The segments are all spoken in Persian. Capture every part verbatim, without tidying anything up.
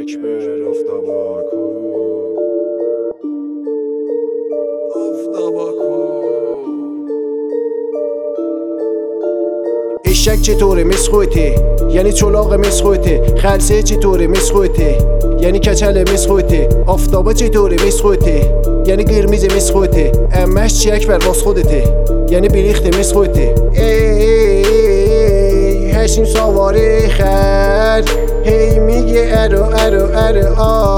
اکبر آفتابا کو آفتابا کو اشک چطوره مس خودته یعنی چلاق مس خودته خلسه چطوره مس خودته یعنی کچل مس خودته آفتابا چطوره مس خودته یعنی قرمیز مس خودته امش چی اکبر واس خودته یعنی بریخته مس خودته هشیم سواره خر هی میگه ارو ارو ارو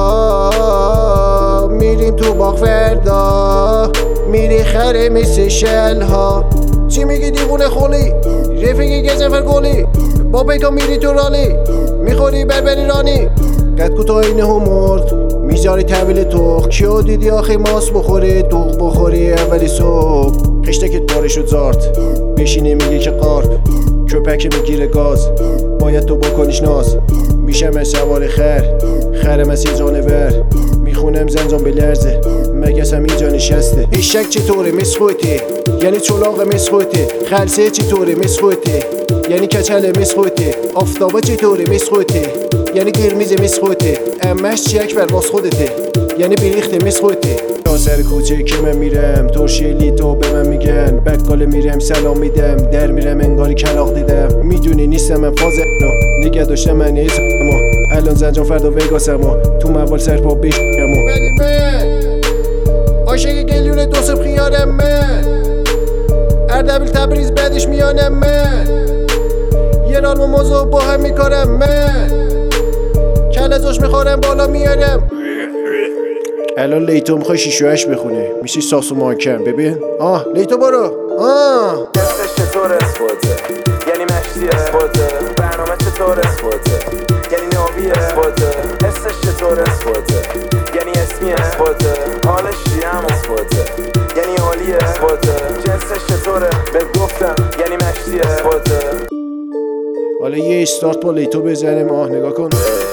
آ میریم تو باغ فردا میری خره مثل شل ها چی میگی دیوونه خولی رفیقی گزنفر گلی با پیکا میری تو رالی میخوری بربری رانی قد کوتاه اینه هم مرد میذاری طویل توخ کیو دیدی آخی ماس بخوری دوغ بخوری اولی صبح خشتکت پاره شد زارت بشینه میگه که قارب köpek میگیره گاز باید تو بکنیش ناز میشم سوار خر خرم از یه جانور میخونم زنجان بلرزه مگسم اینجا نشسته اشک چطوره مس خودته یعنی چلاق مس خودته خلسه چطوره مس خودته یعنی کچل مس خودته آفتابا چطوره مس خودته یعنی قرمیز مس خودته امش چی اکبر واس خودته یعنی بریخته مس خودته تا سر کوچه که من میرم ترشیلی تو به من میگن بقاله میرم سلام میدم در میرم انگاری کلاق دیدم میدونی نیستم من فاز نو نگه داشتم من ایسمو الان زنجان فردا وگاسمو تو موال سرپا بشمو ولی من عاشق گلیون دو صبح خیارم من اردبیل تبریز بعدش میانم من یه رال و موضوع با هم میکارم من کلزاش میخورم بالا میارم الان لیتو میخوای شیشو هش بخونه میشی ساسو مانکم ببین آه لیتو برو آه دستش چطوره اسفوته یعنی مشتی اسفوته برنامه چطوره اسفوته یعنی نوبی اسفوته حسش چطوره اسفوته یعنی اسمی اسفوته حالش چیم اسفوته یعنی عالی اسفوته جنسش چطوره به گفتم یعنی مشتی اسفوته حالا یه استارت با لیتو بزنیم آه نگاه کن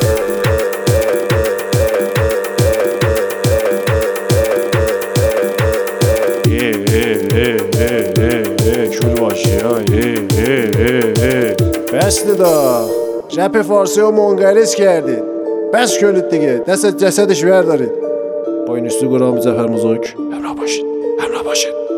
شور باشی بس دا رپ فارسی رو منقرض کردید بس کنید دیگه دست جسدش بردارید با این استوگرام زفر موزیک همراه باشید همراه باشید